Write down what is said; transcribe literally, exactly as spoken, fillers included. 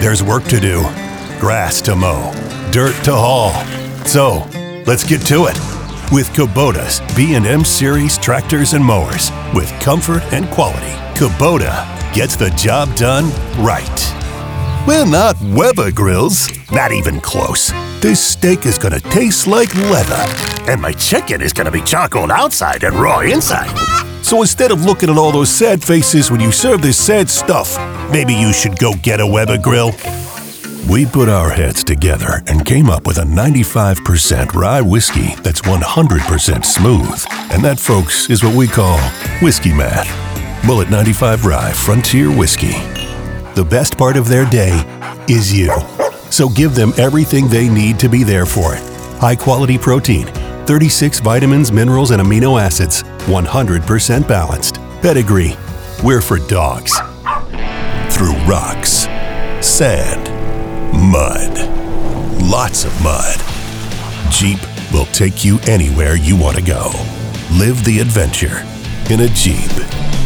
There's work to do, grass to mow, dirt to haul. So, let's get to it with Kubota's B and M Series tractors and mowers. With comfort and quality, Kubota gets the job done right. Well, not Weber grills, not even close. This steak is gonna taste like leather, and my chicken is gonna be charcoaled outside and raw inside. So instead of looking at all those sad faces when you serve this sad stuff, maybe you should go get a Weber grill. We put our heads together and came up with a ninety-five percent rye whiskey that's one hundred percent smooth. And that, folks, is what we call whiskey math. Bullet ninety-five Rye Frontier Whiskey. The best part of their day is you. So give them everything they need to be there for it. High-quality protein, thirty-six vitamins, minerals, and amino acids, one hundred percent balanced. Pedigree, we're for dogs. Through rocks, sand, mud, lots of mud. Jeep will take you anywhere you want to go. Live the adventure in a Jeep.